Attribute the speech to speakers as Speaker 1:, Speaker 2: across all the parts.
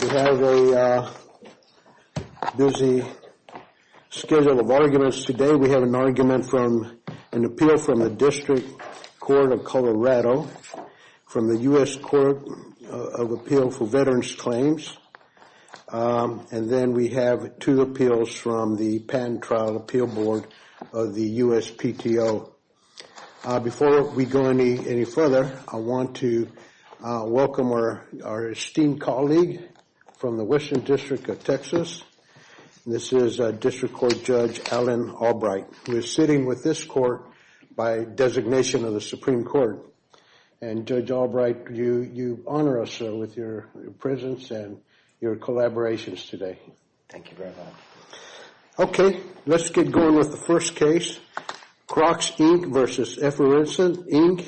Speaker 1: We have a busy schedule of arguments today. We have an argument from an appeal from the District Court of Colorado, from the U.S. Court of Appeal for Veterans Claims, and then we have two appeals from the Patent Trial Appeal Board of the USPTO. Before we go any further, I want to welcome our esteemed colleague from the Western District of Texas. This is District Court Judge Alan Albright, who is sitting with this court by designation of the Supreme Court. And Judge Albright, you honor us with your presence and your collaborations today.
Speaker 2: Thank you very much.
Speaker 1: Okay, let's get going with the first case. Crocs, Inc. versus Effervescent, Inc.,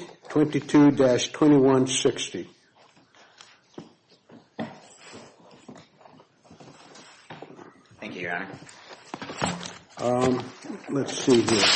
Speaker 1: 22-2160.
Speaker 2: Thank you, Your Honor.
Speaker 1: Let's see here.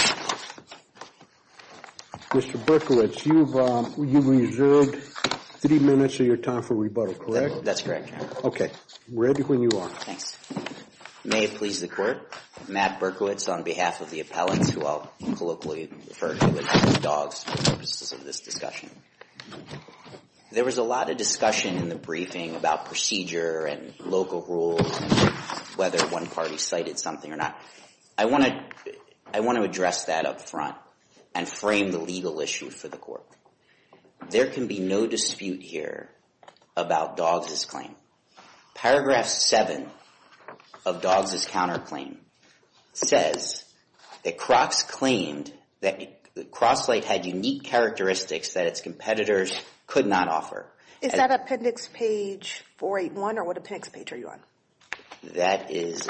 Speaker 1: Mr. Berkowitz, you've reserved 3 minutes of your time for rebuttal, correct?
Speaker 2: That's correct, Your Honor.
Speaker 1: Okay, ready when you are.
Speaker 2: Thanks. May it please the Court, Matt Berkowitz on behalf of the appellants, who I'll colloquially refer to as dogs for purposes of this discussion. There was a lot of discussion in the briefing about procedure and local rules and whether one party cited something or not. I want to address that up front and frame the legal issue for the Court. There can be no dispute here about Doggs' claim. Paragraph 7 of Doggs' counterclaim says that Crocs claimed that Crosslight had unique characteristics that its competitors could not offer.
Speaker 3: Is that appendix page 481, or what appendix page are you on?
Speaker 2: That is,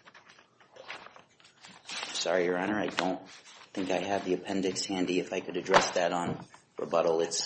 Speaker 2: sorry, Your Honor, I don't think I have the appendix handy. If I could address that on rebuttal, it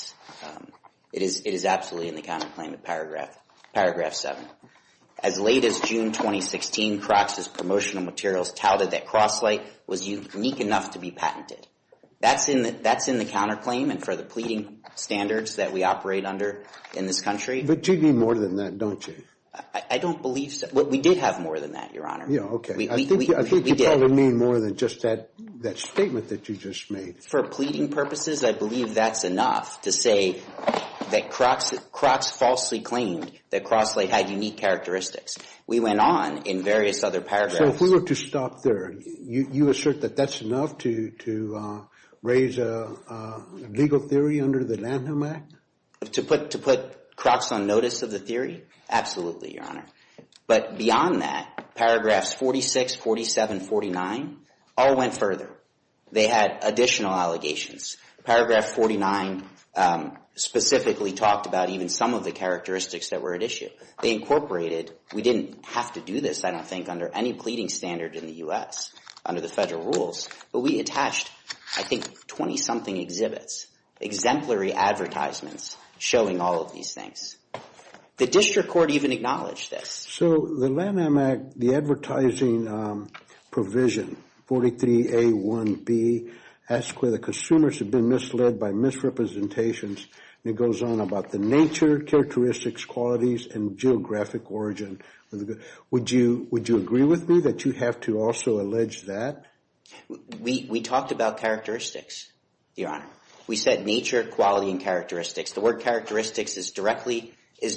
Speaker 2: is absolutely in the counterclaim at paragraph 7. As late as June 2016, Crocs' promotional materials touted that Crosslight was unique enough to be patented. That's in the counterclaim and for the pleading standards that we operate under in this country.
Speaker 1: But you need more than that, don't you?
Speaker 2: I don't believe so. Well, we did have more than that, Your Honor.
Speaker 1: Yeah, okay. I think you probably mean more than just that statement that you just made.
Speaker 2: For pleading purposes, I believe that's enough to say that Crocs falsely claimed that Crosslight had unique characteristics. We went on in various other paragraphs.
Speaker 1: So if we were to stop there, you assert that that's enough to raise a legal theory under the Lanham Act?
Speaker 2: To put Crocs on notice of the theory? Absolutely, Your Honor. But beyond that, paragraphs 46, 47, 49 all went further. They had additional allegations. Paragraph 49 specifically talked about even some of the characteristics that were at issue. They incorporated, we didn't have to do this, I don't think, under any pleading standard in the U.S., under the federal rules, but we attached, I think, 20-something exhibits, exemplary advertisements showing all of these things. The district court even acknowledged this.
Speaker 1: So the Lanham Act, the advertising provision, 43A1B, asks whether consumers have been misled by misrepresentations, and it goes on about the nature, characteristics, qualities, and geographic origin. Would you agree with me that you have to also allege that?
Speaker 2: We talked about characteristics, Your Honor. We said nature, quality, and characteristics. The word characteristics is directly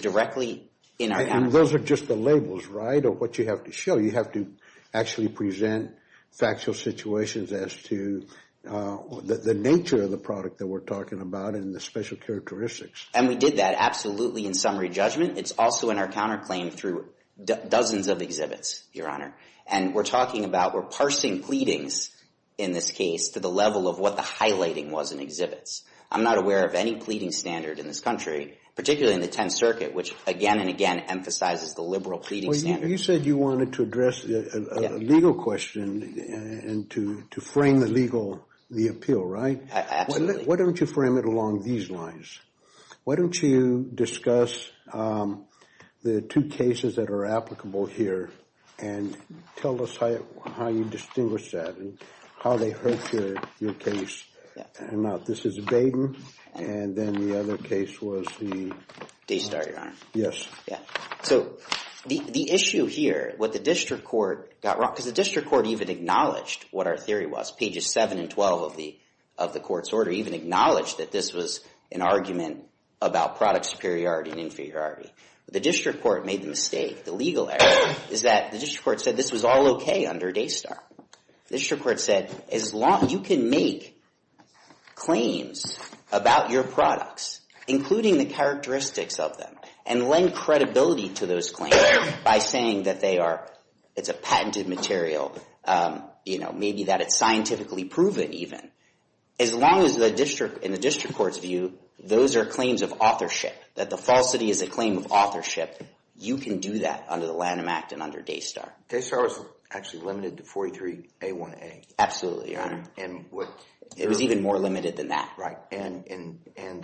Speaker 2: in our
Speaker 1: And those are just the labels, right, of what you have to show. You have to actually present factual situations as to the nature of the product that we're talking about and the special characteristics.
Speaker 2: And we did that absolutely in summary judgment. It's also in our counterclaim through dozens of exhibits, Your Honor. And we're parsing pleadings in this case to the level of what the highlighting was in exhibits. I'm not aware of any pleading standard in this country, particularly in the 10th Circuit, which again and again emphasizes the liberal pleading standard.
Speaker 1: You said you wanted to address a legal question and to frame the appeal, right?
Speaker 2: Absolutely.
Speaker 1: Why don't you frame it along these lines? Why don't you discuss the two cases that are applicable here and tell us how you distinguish that and how they hurt your case.
Speaker 2: Yeah.
Speaker 1: And not, this is Baden, and then the other case was the...
Speaker 2: Daystar, Your Honor.
Speaker 1: Yes.
Speaker 2: Yeah. So the issue here, what the district court got wrong, because the district court even acknowledged what our theory was. Pages 7 and 12 of the court's order even acknowledged that this was an argument about product superiority and inferiority. But the district court made the mistake. The legal error is that the district court said this was all okay under Daystar. The district court said, as long you can make claims about your products, including the characteristics of them, and lend credibility to those claims by saying that it's a patented material, maybe that it's scientifically proven even. As long as in the district court's view, those are claims of authorship, that the falsity is a claim of authorship, you can do that under the Lanham Act and under Daystar.
Speaker 4: Daystar was actually limited to 43A1A.
Speaker 2: Absolutely, Your Honor.
Speaker 4: And
Speaker 2: it was even more limited than that.
Speaker 4: Right. And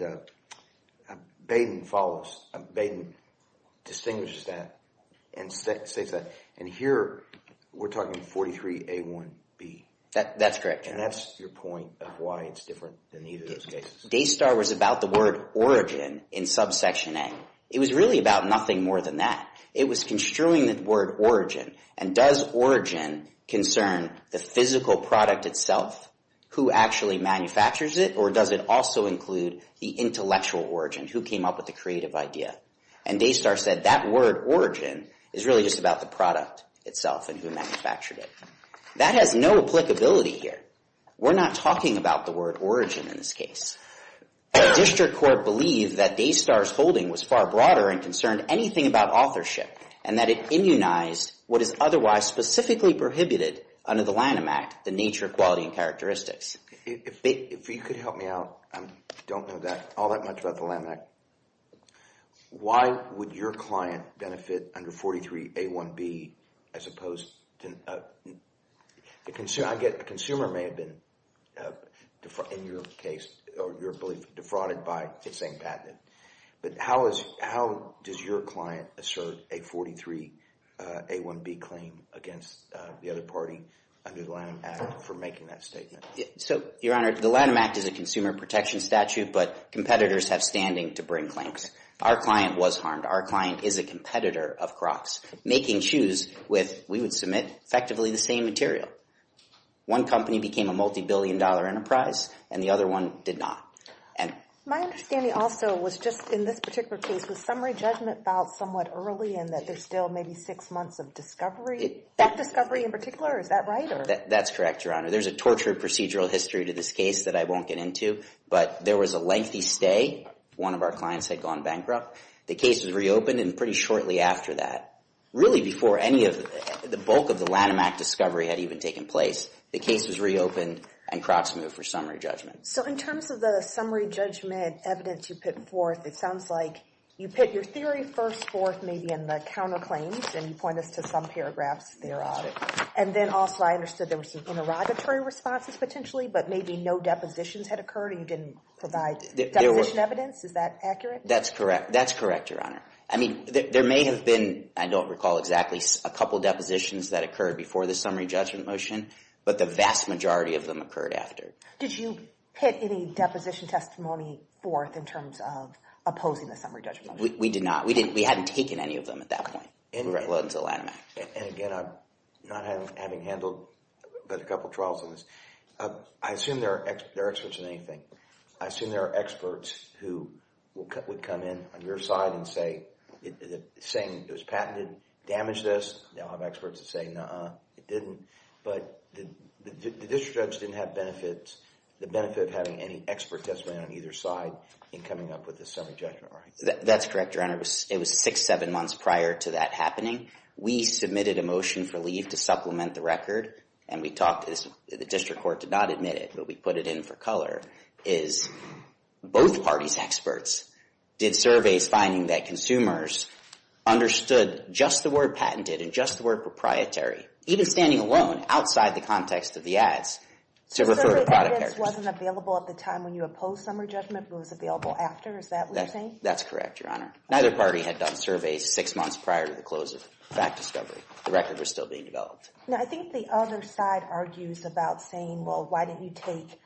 Speaker 4: Baden distinguishes that and states that. And here we're talking 43A1B.
Speaker 2: That's correct, Your
Speaker 4: And
Speaker 2: Honor.
Speaker 4: that's your point of why it's different than either of those cases.
Speaker 2: Daystar was about the word origin in subsection A. It was really about nothing more than that. It was construing the word origin. And does origin concern the physical product itself, who actually manufactures it, or does it also include the intellectual origin, who came up with the creative idea? And Daystar said that word origin is really just about the product itself and who manufactured it. That has no applicability here. We're not talking about the word origin in this case. The district court believed that Daystar's holding was far broader and concerned anything about authorship, and that it immunized what is otherwise specifically prohibited under the Lanham Act, the nature, quality, and characteristics.
Speaker 4: If you could help me out, I don't know all that much about the Lanham Act. Why would your client benefit under 43A1B as opposed to the consumer? I get a consumer may have been, in your case, or your belief, defrauded by its same patent. But how does your client assert a 43A1B claim against the other party under the Lanham Act for making that statement?
Speaker 2: So, Your Honor, the Lanham Act is a consumer protection statute, but competitors have standing to bring claims. Our client was harmed. Our client is a competitor of Crocs, making shoes with, we would submit, effectively the same material. One company became a multi-billion-dollar enterprise, and the other one did not. And
Speaker 3: my understanding also was just in this particular case, was summary judgment filed somewhat early and that there's still maybe 6 months of discovery? That discovery in particular, is that right? Or?
Speaker 2: That's correct, Your Honor. There's a tortured procedural history to this case that I won't get into, but there was a lengthy stay. One of our clients had gone bankrupt. The case was reopened, and pretty shortly after that, really before any of the bulk of the Lanham Act discovery had even taken place, the case was reopened and Crocs moved for summary judgment.
Speaker 3: So in terms of the summary judgment evidence you put forth, it sounds like you put your theory first forth maybe in the counterclaims, and you point us to some paragraphs thereof. And then also I understood there were some interrogatory responses potentially, but maybe no depositions had occurred and you didn't provide deposition evidence. Is that accurate?
Speaker 2: That's correct. That's correct, Your Honor. I mean, there may have been, I don't recall exactly, a couple depositions that occurred before the summary judgment motion, but the vast majority of them occurred after.
Speaker 3: Did you put any deposition testimony forth in terms of opposing the summary judgment motion?
Speaker 2: We did not. We hadn't taken any of them at that point. Related to the Lanham Act.
Speaker 4: And again, I'm not having handled but a couple trials on this. I assume they're experts in anything. I assume there are experts who would come in on your side and say, saying it was patented, damaged this. They'll have experts that say, nuh-uh, it didn't. But the district judge didn't have the benefit of having any expert testimony on either side in coming up with the summary judgment, right? That's
Speaker 2: correct, Your Honor. It was 6-7 months prior to that happening. We submitted a motion for leave to supplement the record, and we talked, the district court did not admit it, but we put it in for color, is both parties' experts did surveys finding that consumers understood just the word patented and just the word proprietary, even standing alone outside the context of the ads, to refer to product characteristics.
Speaker 3: Wasn't available at the time when you opposed summary judgment, but was available after? Is that what you're saying?
Speaker 2: That's correct, Your Honor. Neither party had done surveys 6 months prior to the close of fact discovery. The record was still being developed.
Speaker 3: Now, I think the other side argues about saying, well, why didn't you take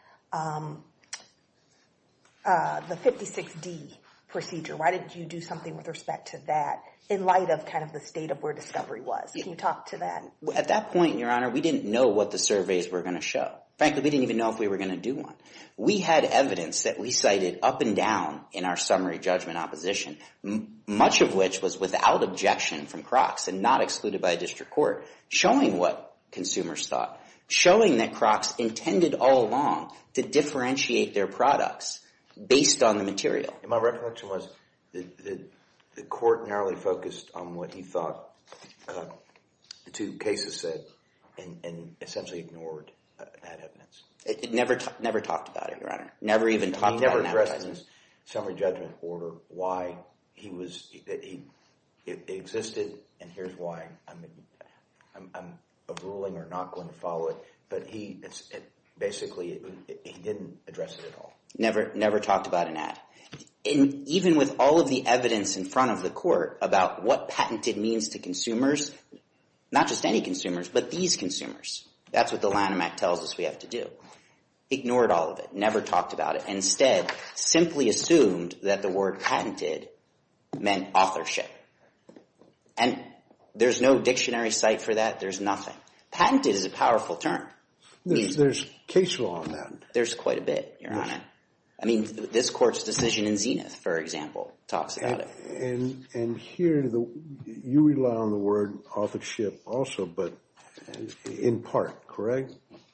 Speaker 3: the 56D procedure? Why didn't you do something with respect to that in light of kind of the state of where discovery was. Can you talk to that?
Speaker 2: At that point, Your Honor, we didn't know what the surveys were going to show. Frankly, we didn't even know if we were going to do one. We had evidence that we cited up and down in our summary judgment opposition, much of which was without objection from Crocs and not excluded by a district court, showing what consumers thought, showing that Crocs intended all along to differentiate their products based on the material.
Speaker 4: And my recollection was the court narrowly focused on what he thought the two cases said and essentially ignored that evidence.
Speaker 2: It never talked about it, Your Honor. Never even talked about it.
Speaker 4: He never addressed in his summary judgment order why it existed, and here's why I'm ruling or not going to follow it. But he didn't address it at all.
Speaker 2: Never talked about an ad. And even with all of the evidence in front of the court about what patented means to consumers, not just any consumers, but these consumers, that's what the Lanham Act tells us we have to do. Ignored all of it, never talked about it. Instead, simply assumed that the word patented meant authorship. And there's no dictionary site for that. There's nothing. Patented is a powerful term.
Speaker 1: There's case law on that.
Speaker 2: There's quite a bit, Your Honor. I mean, this court's decision in Zenith, for example, talks about it.
Speaker 1: And here, you rely on the word authorship also, but in part, correct?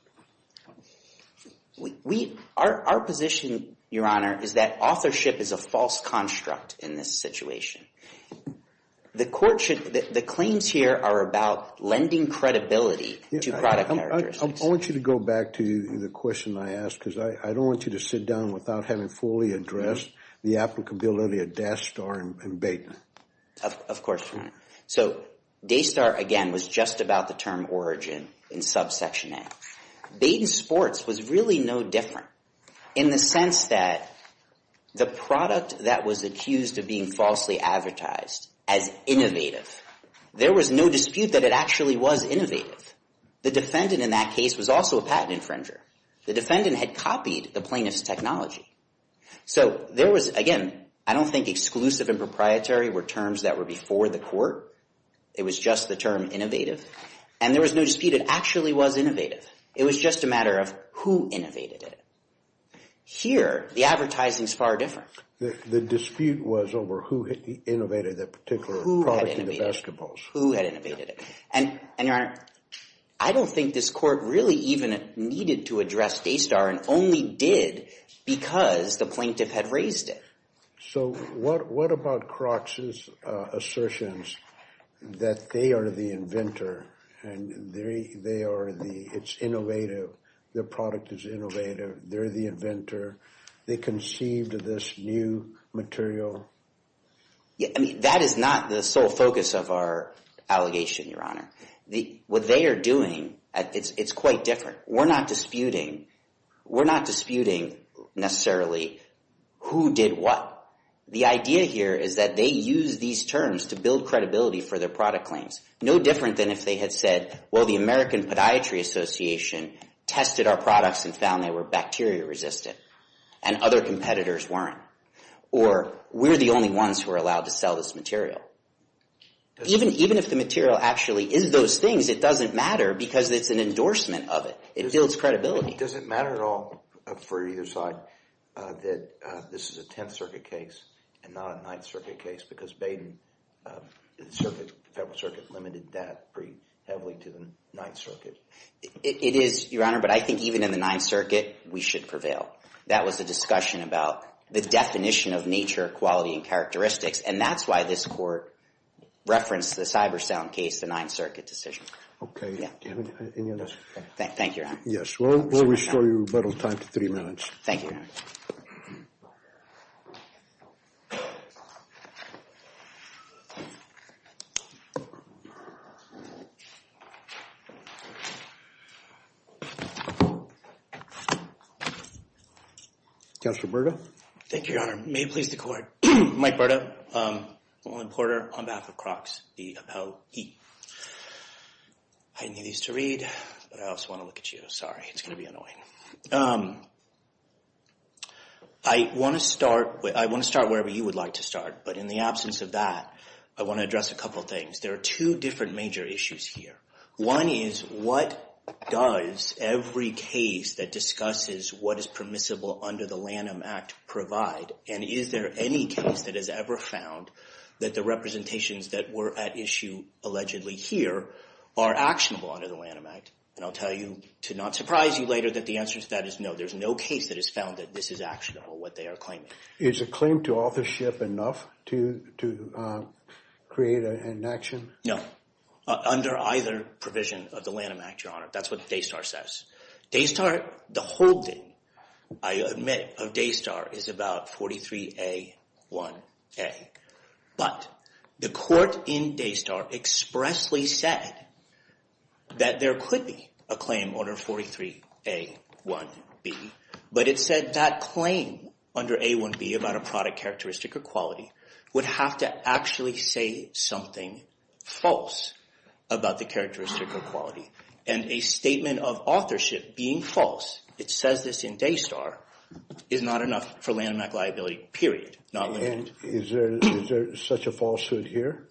Speaker 2: Our position, Your Honor, is that authorship is a false construct in this situation. The claims here are about lending credibility to product characteristics.
Speaker 1: I want you to go back to the question I asked, because I don't want you to sit down without having fully addressed the applicability of Daystar and Baton.
Speaker 2: Of course, Your Honor. So Daystar, again, was just about the term origin in subsection A. Baton Sports was really no different in the sense that the product that was accused of being falsely advertised as innovative, there was no dispute that it actually was innovative. The defendant in that case was also a patent infringer. The defendant had copied the plaintiff's technology. So there was, again, I don't think exclusive and proprietary were terms that were before the court. It was just the term innovative. And there was no dispute it actually was innovative. It was just a matter of who innovated it. Here, the advertising is far different.
Speaker 1: The dispute was over who innovated that particular product in the basketballs.
Speaker 2: Who had innovated it. And Your Honor, I don't think this court really even needed to address Daystar and only did because the plaintiff had raised it.
Speaker 1: So what about Crocs' assertions that they are the inventor and it's innovative, their product is innovative, they're the inventor, they conceived of this new material?
Speaker 2: Yeah, I mean, that is not the sole focus of our allegation, Your Honor. What they are doing, it's quite different. We're not disputing necessarily who did what. The idea here is that they use these terms to build credibility for their product claims. No different than if they had said, well, the American Podiatry Association tested our products and found they were bacteria resistant and other competitors weren't. Or we're the only ones who are allowed to sell this material. Even if the material actually is those things, it doesn't matter because it's an endorsement of it. It builds credibility.
Speaker 4: Does it matter at all for either side that this is a 10th Circuit case and not a 9th Circuit case? Because Baden, the Federal Circuit, limited that pretty heavily to the 9th Circuit.
Speaker 2: It is, Your Honor, but I think even in the 9th Circuit, we should prevail. That was a discussion about the definition of nature, quality, and characteristics, and that's why this court referenced the CyberSound case, the 9th Circuit decision.
Speaker 1: Okay.
Speaker 2: Yeah.
Speaker 1: Do you have any other?
Speaker 2: Thank you, Your Honor.
Speaker 1: Yes, we'll restore your rebuttal time to 3 minutes.
Speaker 2: Thank you, Your Honor.
Speaker 1: Councilor Berta?
Speaker 5: Thank you, Your Honor. May it please the Court. Mike Berta, Roland Porter, on behalf of Crocs, the appellee. I didn't need these to read, but I also want to look at you. Sorry, it's going to be annoying. I want to start wherever you would like to start, but in the absence of that, I want to address a couple of things. There are two different major issues here. One is, what does every case that discusses what is permissible under the Lanham Act provide? And is there any case that has ever found that the representations that were at issue allegedly here are actionable under the Lanham Act? And I'll tell you, to not surprise you later, that the answer to that is no. There's no case that has found that this is actionable, what they are claiming.
Speaker 1: Is a claim to authorship enough to create an action?
Speaker 5: No. Under either provision of the Lanham Act, Your Honor. That's what Daystar says. Daystar, the holding, I admit, of Daystar is about 43A1A. But the court in Daystar expressly said that there could be a claim under 43A1B, but it said that claim under A1B about a product characteristic or quality would have to actually say something false about the characteristic or quality. And a statement of authorship being false, it says this in Daystar, is not enough for Lanham Act liability, period, not limited.
Speaker 1: And is there such a falsehood here?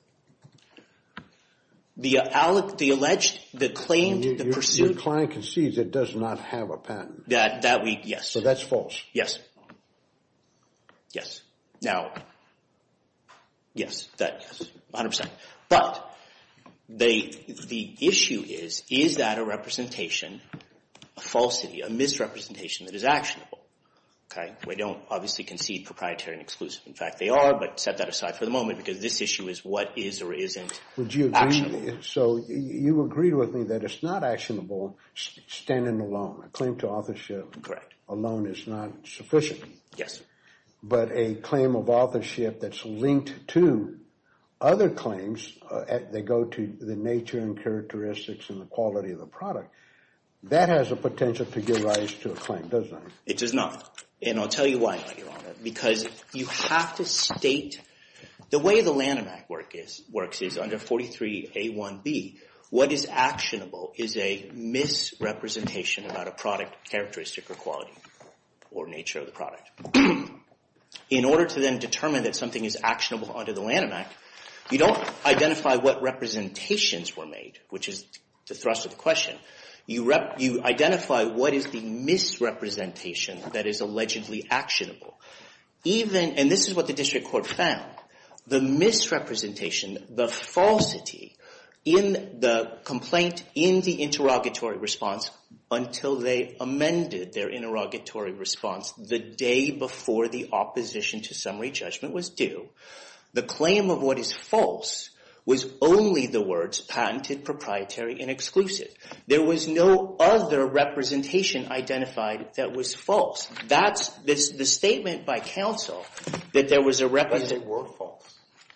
Speaker 5: The claim, the pursuit.
Speaker 1: Your client concedes it does not have a patent.
Speaker 5: Yes.
Speaker 1: So that's false.
Speaker 5: Yes. Yes. Now, yes, 100%. But the issue is that a representation, a falsity, a misrepresentation that is actionable? Okay? We don't obviously concede proprietary and exclusive. In fact, they are, but set that aside for the moment because this issue is what is or isn't
Speaker 1: Would you agree,
Speaker 5: actionable.
Speaker 1: So you agreed with me that it's not actionable standing alone. A claim to authorship
Speaker 5: Correct.
Speaker 1: alone is not sufficient.
Speaker 5: Yes.
Speaker 1: But a claim of authorship that's linked to other claims, they go to the nature and characteristics and the quality of the product, that has a potential to give rise to a claim, doesn't it?
Speaker 5: It does not. And I'll tell you why not, Your Honor. Because you have to state, the way the Lanham Act works is under 43A1B, what is actionable is a misrepresentation about a product characteristic or quality or nature of the product. In order to then determine that something is actionable under the Lanham Act, you don't identify what representations were made, which is the thrust of the question. You identify what is the misrepresentation that is allegedly actionable. And this is what the district court found, the misrepresentation, the falsity in the complaint, in the interrogatory response, until they amended their interrogatory response the day before the opposition to summary judgment was due. The claim of what is false was only the words patented, proprietary, and exclusive. There was no other representation identified that was false. That's the statement by counsel that there was a representation.
Speaker 4: But they were false.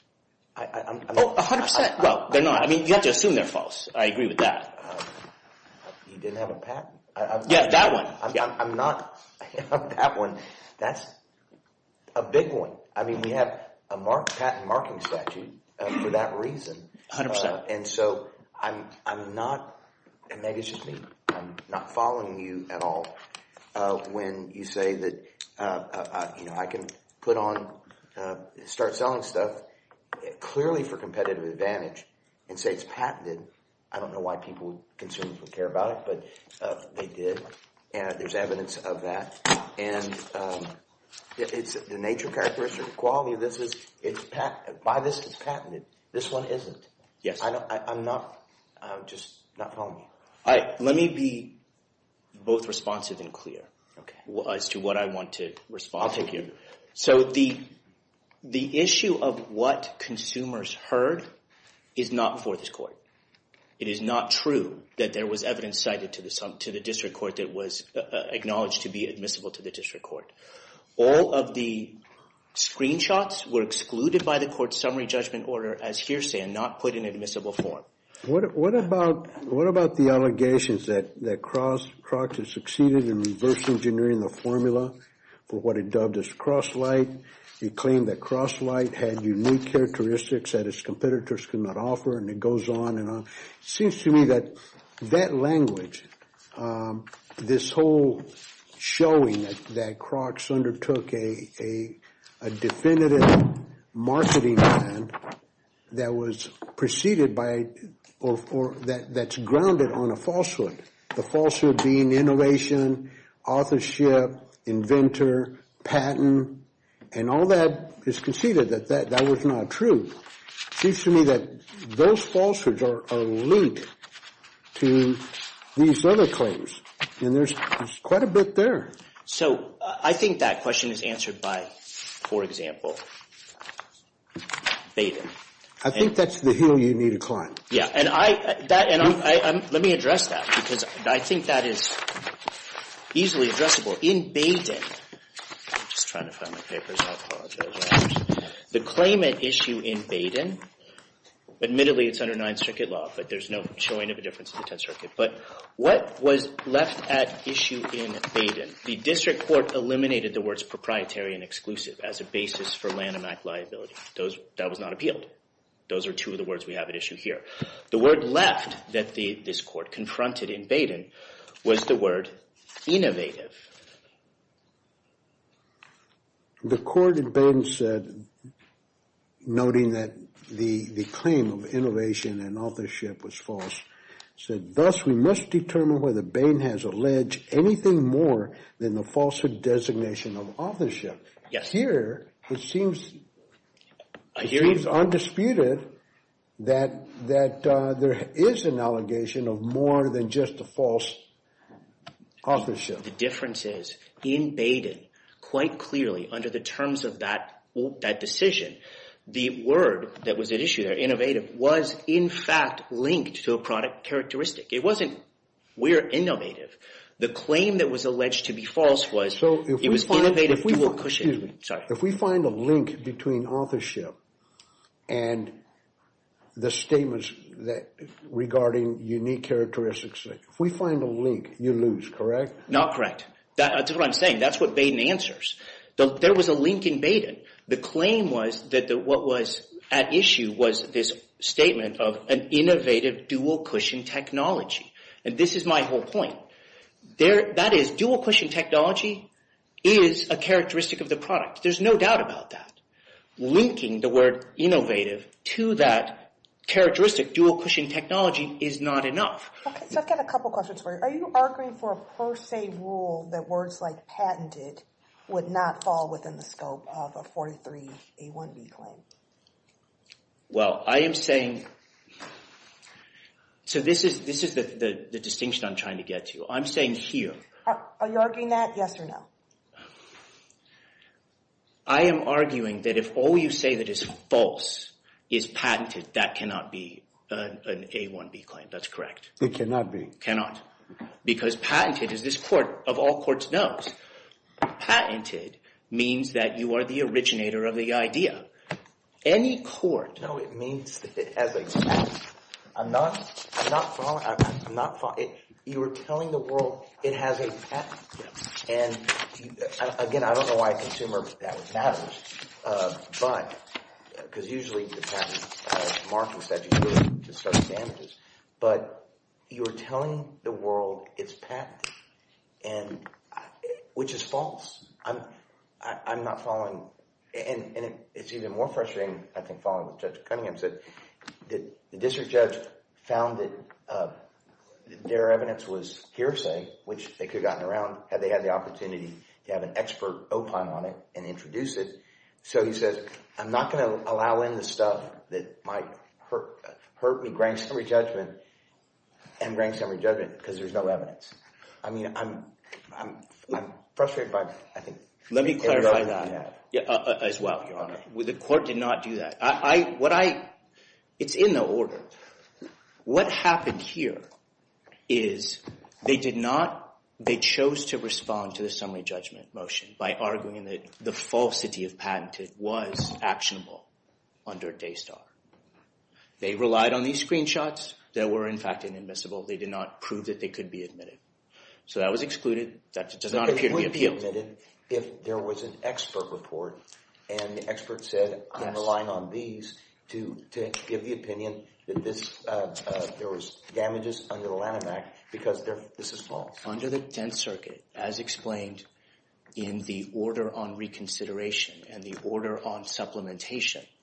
Speaker 5: 100%. Well, they're not. I mean, you have to assume they're false. I agree with that.
Speaker 4: You didn't have a patent.
Speaker 5: That one.
Speaker 4: I'm not. That one. That's a big one. I mean, we have a patent marking statute for that reason.
Speaker 5: 100%.
Speaker 4: And so I'm not, and maybe it's just me, I'm not following you at all when you say that, I can put on, start selling stuff clearly for competitive advantage and say it's patented. I don't know why consumers would care about it, but they did. And there's evidence of that. And it's the nature, characteristic, quality of this it's patented. This one isn't.
Speaker 5: Yes.
Speaker 4: I'm just not following you.
Speaker 5: All right. Let me be both responsive and clear.
Speaker 4: Okay.
Speaker 5: As to what I want to respond to here.
Speaker 4: You.
Speaker 5: So the issue of what consumers heard is not before this court. It is not true that there was evidence cited to the district court that was acknowledged to be admissible to the district court. All of the screenshots were excluded by the court's summary judgment order as hearsay and not put in admissible form.
Speaker 1: What about the allegations that Crocs has succeeded in reverse engineering the formula for what it dubbed as Crosslight? It claimed that Crosslight had unique characteristics that its competitors could not offer, and it goes on and on. It seems to me that language, this whole showing that Crocs undertook a definitive marketing plan that was preceded by, or that's grounded on a falsehood. The falsehood being innovation, authorship, inventor, patent, and all that is conceded that was not true. It seems to me that those falsehoods are linked to these other claims, and there's quite a bit there.
Speaker 5: So I think that question is answered by, for example, Baden.
Speaker 1: I think that's the hill you need to climb.
Speaker 5: Yeah, and let me address that, because I think that is easily addressable. In Baden, I'm just trying to find my papers, I apologize. The claim at issue in Baden, admittedly it's under Ninth Circuit law, but there's no showing of a difference in the Tenth Circuit. But what was left at issue in Baden? The district court eliminated the words proprietary and exclusive as a basis for Lanham Act liability. That was not appealed. Those are two of the words we have at issue here. The word left that this court confronted in Baden was the word innovative.
Speaker 1: The court in Baden said, noting that the claim of innovation and authorship was false, said, thus we must determine whether Baden has alleged anything more than the falsehood designation of authorship.
Speaker 5: Yes.
Speaker 1: Here, it seems undisputed that there is an allegation of more than just a false authorship.
Speaker 5: The difference is, in Baden, quite clearly, under the terms of that decision, the word that was at issue there, innovative, was in fact linked to a product characteristic. It wasn't, we're innovative. The claim that was alleged to be false was, it was innovative dual cushion.
Speaker 1: Excuse me. Sorry. If we find a link between authorship and the statements that regarding unique characteristics, if we find a link, you lose, correct?
Speaker 5: Not correct. That's what I'm saying. That's what Baden answers. There was a link in Baden. The claim was that what was at issue was this statement of an innovative dual cushion technology. And this is my whole point. That is, dual cushion technology is a characteristic of the product. There's no doubt about that. Linking the word innovative to that characteristic, dual cushion technology, is not enough.
Speaker 3: Okay, so I've got a couple questions for you. Are you arguing for a per se rule that words like patented would not fall within the scope of a 43A1B claim?
Speaker 5: Well, I am saying, so this is the distinction I'm trying to get to. I'm saying here.
Speaker 3: Are you arguing that, yes or no?
Speaker 5: I am arguing that if all you say that is false is patented, that cannot be an A1B claim. That's correct.
Speaker 1: It cannot be.
Speaker 5: Cannot. Because patented, as this court of all courts knows, patented means that you are the originator of the idea. Any court.
Speaker 4: No, it means that it has a patent. I'm not following. You were telling the world it has a patent. And again, I don't know why a consumer that matters, but because usually the patent marking statute really just starts damages. But you were telling the world it's patented, and which is false. I'm not following, and it's even more frustrating, I think, following what Judge Cunningham said, that the district judge found that their evidence was hearsay, which they could have gotten around had they had the opportunity to have an expert opine on it and introduce it. So he says, I'm not going to allow in the stuff that might hurt me granting summary judgment because there's no evidence. I mean, I'm frustrated by, I think.
Speaker 5: Let me clarify that as well, Your Honor. The court did not do that. It's in the order. What happened here is they chose to respond to the summary judgment motion by arguing that the falsity of patented was actionable under Daystar. They relied on these screenshots that were in fact inadmissible. They did not prove that they could be admitted. So that was excluded. That does not appear to be appealed.
Speaker 4: It would be admitted if there was an expert report and the expert said, I'm relying on these to give the opinion that there was damages under the Lanham Act because this is false.
Speaker 5: Under the Tenth Circuit, as explained in the order on reconsideration and the order on supplementation,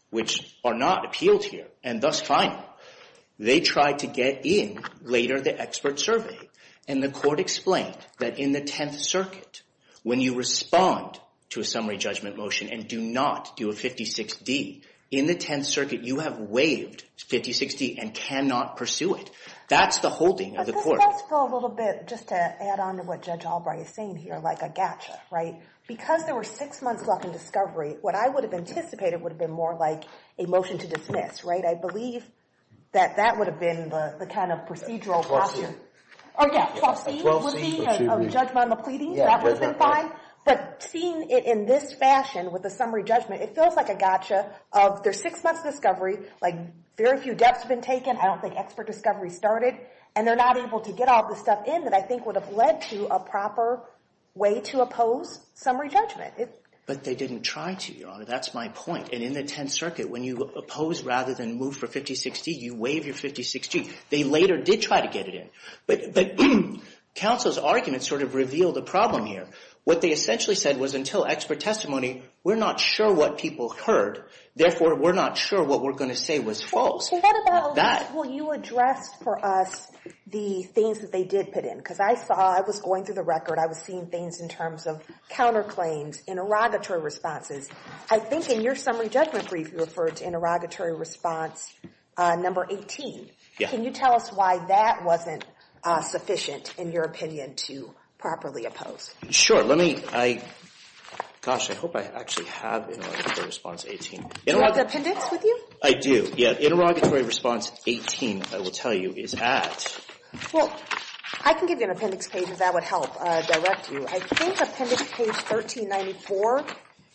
Speaker 5: which are not appealed here and thus final, they tried to get in later the expert survey. And the court explained that in the 10th Circuit, when you respond to a summary judgment motion and do not do a 56D, in the 10th Circuit, you have waived 56D and cannot pursue it. That's the holding of the court.
Speaker 3: This does feel a little bit, just to add on to what Judge Albright is saying here, like a gotcha, right? Because there were 6 months left in discovery, what I would have anticipated would have been more like a motion to dismiss, right? I believe that would have been the kind of procedural posture. Or 12C would be a judgment on the pleadings. That would have been fine. But seeing it in this fashion with the summary judgment, it feels like a gotcha of there's 6 months of discovery, like very few depths have been taken. I don't think expert discovery started. And they're not able to get all this stuff in that I think would have led to a proper way to oppose summary judgment.
Speaker 5: But they didn't try to, Your Honor. That's my point. And in the 10th Circuit, when you oppose rather than move for 56D, you waive your 56G. They later did try to get it in. But counsel's argument sort of revealed the problem here. What they essentially said was until expert testimony, we're not sure what people heard. Therefore, we're not sure what we're going to say was false.
Speaker 3: Well, what about that? Well, you addressed for us the things that they did put in. Because I was going through the record, I was seeing things in terms of counterclaims, interrogatory responses. I think in your summary judgment brief, you referred to interrogatory response number 18.
Speaker 5: Yeah.
Speaker 3: Can you tell us why that wasn't sufficient, in your opinion, to properly oppose?
Speaker 5: Sure. I hope I actually have interrogatory response 18.
Speaker 3: Do you have the appendix with you?
Speaker 5: I do, yeah. Interrogatory response 18, I will tell you, is at...
Speaker 3: Well, I can give you an appendix page if that would help direct you. I think appendix page 1394.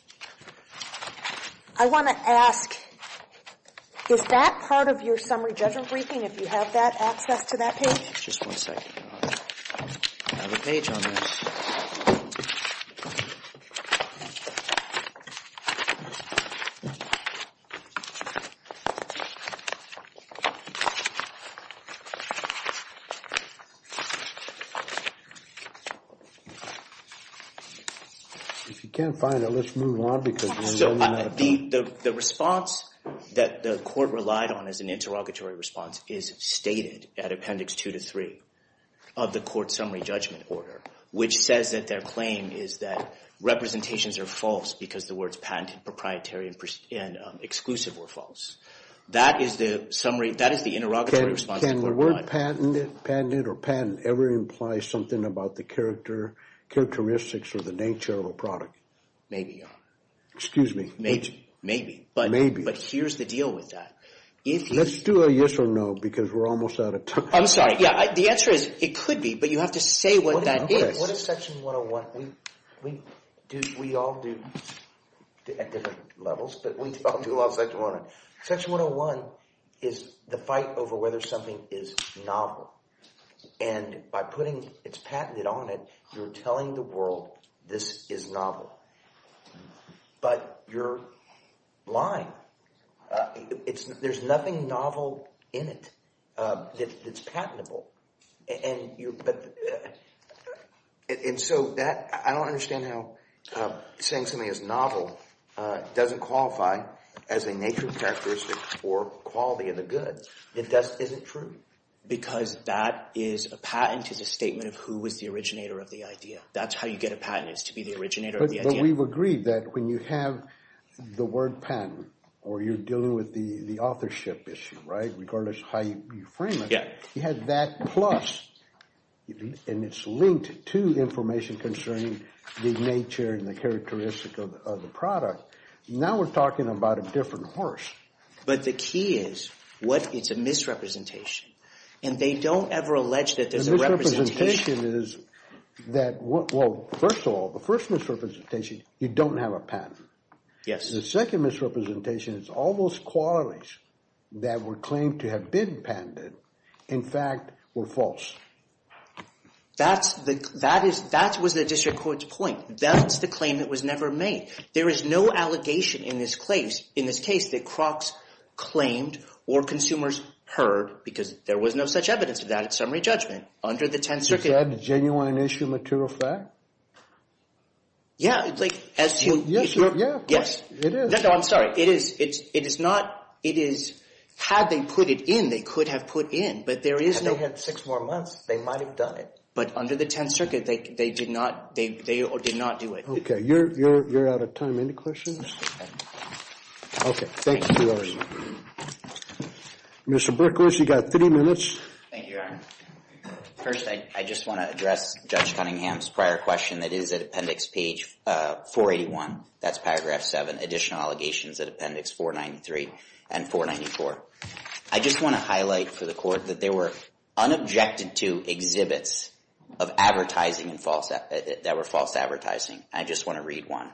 Speaker 3: I want to ask, is that part of your summary judgment briefing, if you have that access to that page?
Speaker 5: Just 1 second. I have a page on this.
Speaker 1: If you can't find it, let's move on because we're running out of time.
Speaker 5: The response that the court relied on as an interrogatory response is stated at appendix 2 to 3 of the court summary judgment order, which says that their claim is that representations are false because the words patented, proprietary, and exclusive were false. That is the summary. That is the interrogatory response.
Speaker 1: Can the word patented or patent ever imply something about the characteristics or the nature of a product?
Speaker 5: Maybe, Your Honor.
Speaker 1: Excuse me.
Speaker 5: Maybe. But here's the deal with that.
Speaker 1: Let's do a yes or no because we're almost out of time.
Speaker 5: I'm sorry. Yeah, the answer is it could be, but you have to say what that is.
Speaker 4: What is Section 101? We all do at different levels, but we all do a lot of Section 101. Section 101 is the fight over whether something is novel. And by putting it's patented on it, you're telling the world this is novel. But you're lying. There's nothing novel in it that's patentable, and so that I don't understand how saying something is novel doesn't qualify as a nature characteristic or quality of the good. It isn't true.
Speaker 5: Because that is a patent is a statement of who was the originator of the idea. That's how you get a patent, is to be the originator of the idea.
Speaker 1: But we've agreed that when you have the word patent, or you're dealing with the authorship issue, right, regardless how you frame it, you have that plus, and it's linked to information concerning the nature and the characteristic of the product. Now we're talking about a different horse.
Speaker 5: But the key is it's a misrepresentation. And they don't ever allege that there's a representation.
Speaker 1: The misrepresentation is that, well, first of all, the first misrepresentation, you don't have a patent.
Speaker 5: Yes.
Speaker 1: The second misrepresentation is all those qualities that were claimed to have been patented, in fact, were false.
Speaker 5: That was the district court's point. That's the claim that was never made. There is no allegation in this case that Crocs claimed or consumers heard, because there was no such evidence of that at summary judgment under the 10th Circuit.
Speaker 1: Is that a genuine issue, material fact?
Speaker 5: Yeah, like as to
Speaker 1: Yes,
Speaker 5: you're-
Speaker 1: yeah, of
Speaker 5: yes,
Speaker 1: course, it is.
Speaker 5: No, I'm sorry. It is not. It is. Had they put it in, they could have put in, but there is
Speaker 6: If
Speaker 5: no.
Speaker 6: they had 6 more months, they might have done it.
Speaker 5: But under the 10th Circuit, they did not. They did not do it.
Speaker 1: Okay, you're out of time. Any questions? Okay, thank you for your argument. Mr. Berkowitz, you got 3 minutes.
Speaker 2: Thank you, Your Honor. First, I just want to address Judge Cunningham's prior question that is at appendix page 481. That's paragraph 7, additional allegations at appendix 493 and 494. I just want to highlight for the court that there were unobjected to exhibits of advertising and that were false advertising. I just want to read one.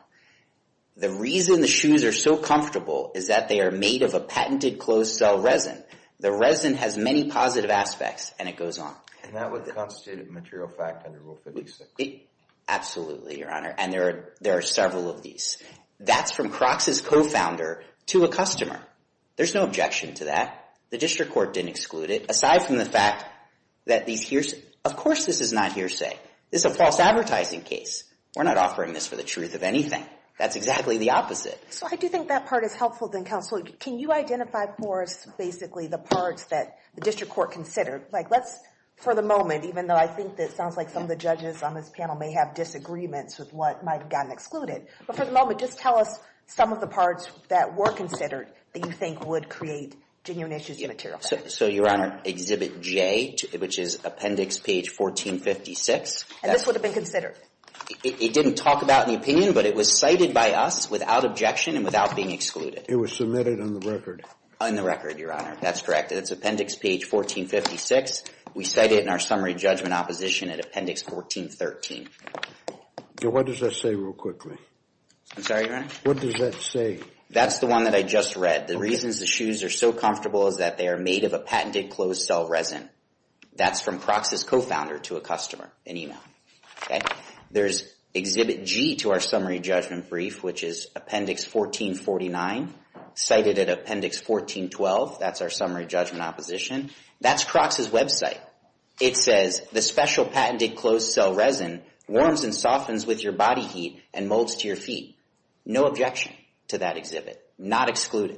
Speaker 2: The reason the shoes are so comfortable is that they are made of a patented closed cell resin. The resin has many positive aspects, and it goes on.
Speaker 6: And that would constitute a material fact under Rule 56.
Speaker 2: Absolutely, Your Honor. And there are several of these. That's from Crocs' co-founder to a customer. There's no objection to that. The district court didn't exclude it, aside from the fact that these hearsay. Of course this is not hearsay. This is a false advertising case. We're not offering this for the truth of anything. That's exactly the opposite.
Speaker 3: So I do think that part is helpful then, counsel. Can you identify for us basically the parts that the district court considered? Like, let's, for the moment, even though I think that it sounds like some of the judges on this panel may have disagreements with what might have gotten excluded. But for the moment, just tell us some of the parts that were considered that you think would create genuine issues of material fact.
Speaker 2: So, Your Honor, Exhibit J, which is appendix page 1456.
Speaker 3: And this would have been considered?
Speaker 2: It didn't talk about in the opinion, but it was cited by us without objection and without being excluded.
Speaker 1: It was submitted on the record.
Speaker 2: On the record, Your Honor. That's correct. It's appendix page 1456. We cite it in our summary judgment opposition at appendix 1413.
Speaker 1: And what does that say real quickly?
Speaker 2: I'm sorry, Your Honor?
Speaker 1: What does that say?
Speaker 2: That's the one that I just read. The reasons the shoes are so comfortable is that they are made of a patented closed cell resin. That's from Crocs' co-founder to a customer, an email. Okay? There's Exhibit G to our summary judgment brief, which is appendix 1449, cited at appendix 1412. That's our summary judgment opposition. That's Crocs' website. It says, the special patented closed cell resin warms and softens with your body heat and molds to your feet. No objection to that exhibit. Not excluded.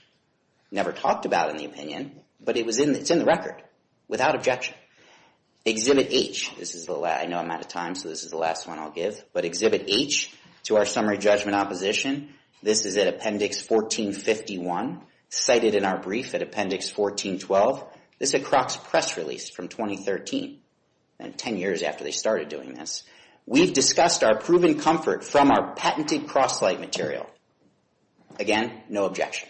Speaker 2: Never talked about in the opinion, but it's in the record without objection. Exhibit H, this is the last, I know I'm out of time, so this is the last one I'll give, but Exhibit H to our summary judgment opposition, this is at appendix 1451, cited in our brief at appendix 1412. This is a Crocs press release from 2013, and 10 years after they started doing this. We've discussed our proven comfort from our patented Crosslight material. Again, no objection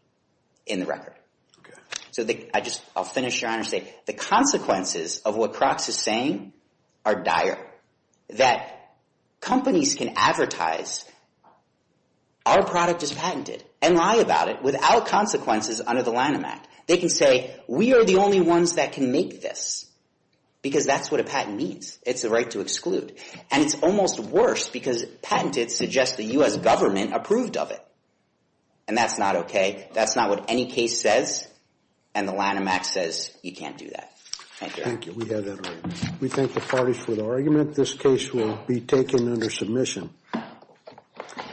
Speaker 2: in the record.
Speaker 1: Okay.
Speaker 2: So I'll finish, Your Honor, and say the consequences of what Crocs is saying are dire. That companies can advertise our product is patented and lie about it without consequences under the Lanham Act. They can say, we are the only ones that can make this. Because that's what a patent means. It's the right to exclude. And it's almost worse because patented suggests the U.S. government approved of it. And that's not okay. That's not what any case says. And the Lanham Act says you can't do that. Thank you.
Speaker 1: Thank you. We have that argument. We thank the parties for the argument. This case will be taken under submission.